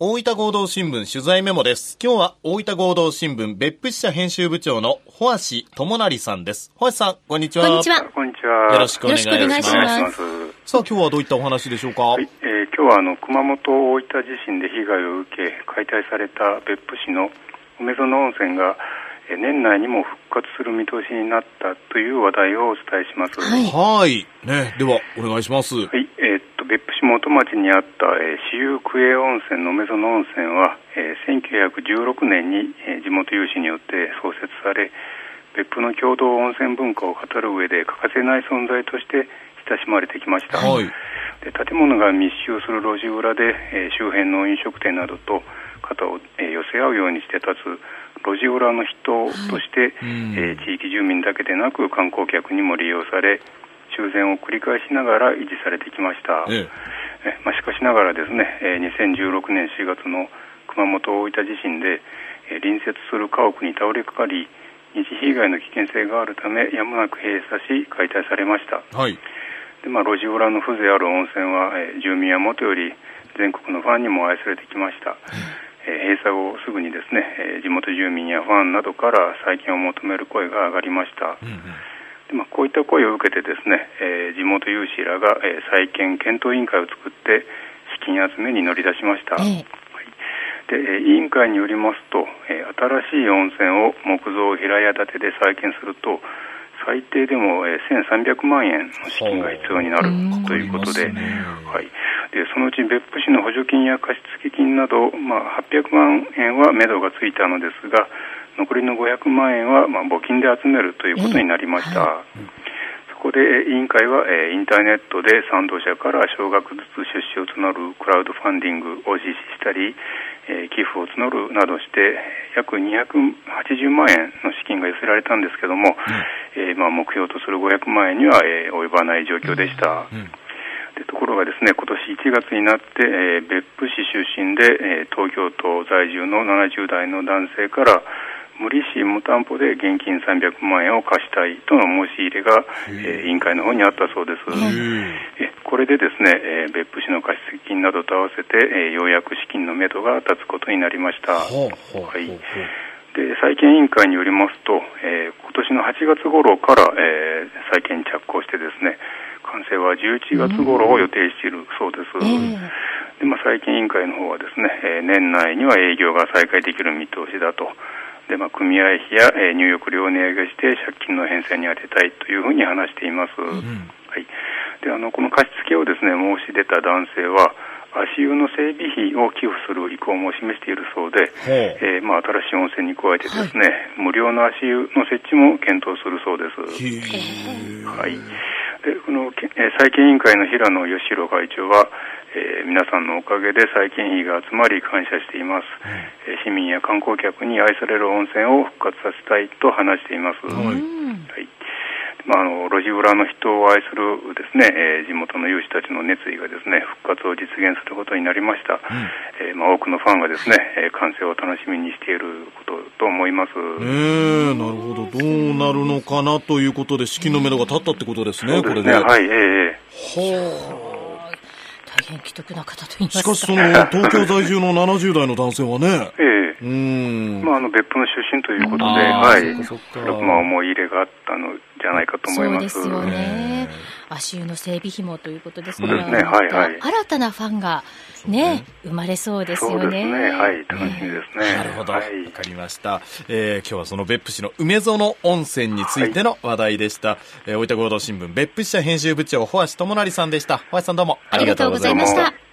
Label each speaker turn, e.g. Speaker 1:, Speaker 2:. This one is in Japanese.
Speaker 1: 大分合同新聞取材メモです。今日は大分合同新聞別府支社編集部長の保橋智成さんです。保橋さん、こんにちは。
Speaker 2: こんにちは。
Speaker 3: こんにちは。
Speaker 1: よろしくお願いします。さあ、今日はどういったお話でしょうか。
Speaker 3: はい、今日は熊本大分地震で被害を受け解体された別府市の梅園温泉が年内にも復活する見通しになったという話題をお伝えします。
Speaker 1: はい、ね、ではお願いします。
Speaker 3: はい、別府市元町にあった私有区営温泉の梅園温泉は、1916年に地元有志によって創設され、別府の共同温泉文化を語る上で欠かせない存在として親しまれてきました。
Speaker 1: はい、
Speaker 3: で建物が密集する路地裏で、周辺の飲食店などと肩を、寄せ合うようにして立つ路地裏の人として、地域住民だけでなく観光客にも利用され、修繕を繰り返しながら維持されてきました。しかしながらですね、2016年4月の熊本大分地震で、隣接する家屋に倒れかかり、二次被害の危険性があるためやむなく閉鎖し解体されました。
Speaker 1: はい、
Speaker 3: で路地裏の風情ある温泉は、住民はもとより全国のファンにも愛されてきました。閉鎖後すぐにですね、地元住民やファンなどから再建を求める声が上がりました。でこういった声を受けてですね、地元有志らが、再建検討委員会を作って資金集めに乗り出しました。で委員会によりますと、新しい温泉を木造平屋建てで再建すると最低でも1300万円の資金が必要になるということで、でそのうち別府市の補助金や貸付金など、800万円は目処がついたのですが、残りの500万円は募金で集めるということになりました。そこで委員会はインターネットで賛同者から少額ずつ出資を募るクラウドファンディングを実施したり、寄付を募るなどして約280万円の資金が寄せられたんですけども、目標とする500万円には及ばない状況でした。でところがですね、今年1月になって、別府市出身で、東京都在住の70代の男性から無利子無担保で現金300万円を貸したいとの申し入れが、委員会の方にあったそうです。これでですね、別府市の貸付金などと合わせて、ようやく資金の目処が立つことになりました。で再建委員会によりますと、今年の8月頃から、再建に着工してですね、完成は11月頃を予定しているそうです。で再建委員会の方はですね、年内には営業が再開できる見通しだと。で組合費や、入浴料を値上げして借金の返済に充てたいというふうに話しています。でこの貸付をですね申し出た男性は足湯の整備費を寄付する意向も示しているそうで、新しい温泉に加えてですね、無料の足湯の設置も検討するそうです。でこの、再建委員会の平野義弘会長は、皆さんのおかげで再建費が集まり感謝しています。市民や観光客に愛される温泉を復活させたいと話しています。路地裏の人を愛するですね、地元の有志たちの熱意がですね復活を実現することになりました。多くのファンがですね、完成を楽しみにしていることと思います。
Speaker 1: なるほど、どうなるのかなということで資金の目処が立ったってことですね。
Speaker 3: そうですね、
Speaker 1: これで。
Speaker 2: 大変奇特な方と言いますか。
Speaker 1: しかしその東京在住の70代の男性はね、
Speaker 3: 別府の出身ということで、思い入れがあったのじゃないかと思います。
Speaker 2: そうですよね。足湯の整備費もということですから、新たなファンがね、生まれそうですよね。
Speaker 3: そうですね、楽しみですね。
Speaker 1: なるほど、わかりました。今日はその別府市の梅園温泉についての話題でした。大分合同新聞別府支社編集部長保橋智成さんでした。保橋さん、どうもありがとうございました。